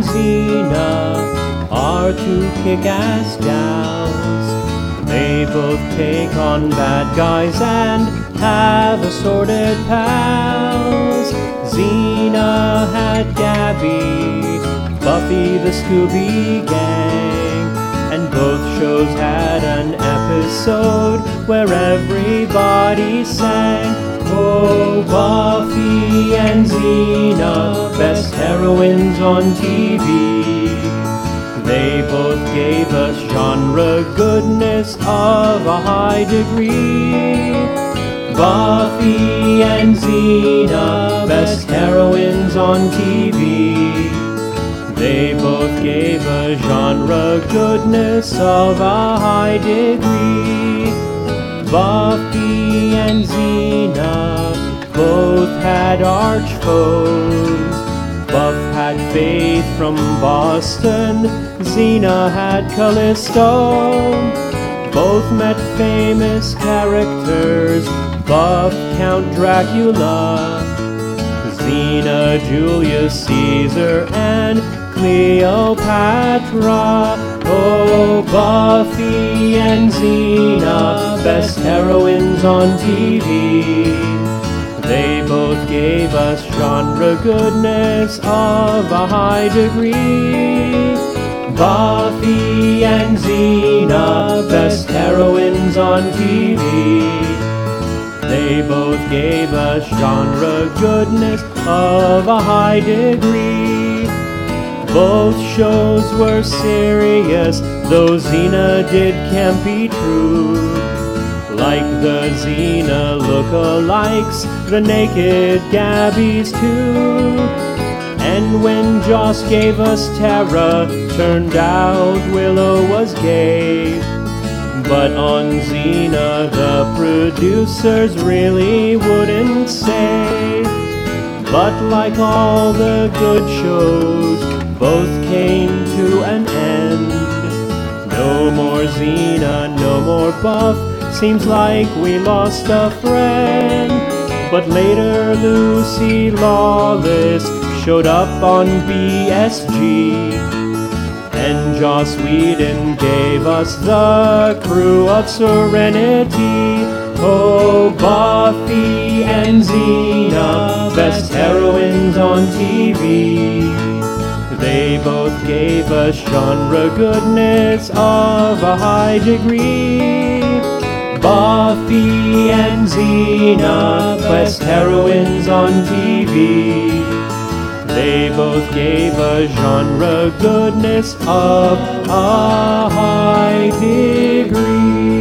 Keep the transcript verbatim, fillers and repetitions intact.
Xena are two kick-ass gals. They both take on bad guys and have assorted pals. Xena had Gabby, Buffy the Scooby Gang, and both shows had an episode where everybody sang. Oh, Buffy and Xena, best heroines on T V. They both gave us genre goodness of a high degree. Buffy and Xena, best heroines on T V. They both gave a genre goodness of a high degree. Buffy and Xena both had arch foes. Buff had Faith from Boston, Xena had Callisto. Both met famous characters, Buff Count Dracula, Xena Julius Caesar, and Cleopatra. Oh, Buffy and Xena, best heroines on T V. They both gave us genre goodness of a high degree. Buffy and Xena, best heroines on T V. They both gave us genre goodness of a high degree. Both shows were serious, though Xena did campy true. Like the Xena lookalikes, the naked Gabbies too. And when Joss gave us Tara, turned out Willow was gay. But on Xena, the producers really wouldn't say. But like all the good shows, both came to an end. No more Xena, no more Buff, seems like we lost a friend. But later Lucy Lawless showed up on B S G, and Joss Whedon gave us the crew of Serenity. Oh, Buffy and Xena, best heroines on T V. They both gave us genre goodness of a high degree. Buffy and Xena, best heroines on T V. They both gave us genre goodness of a high degree.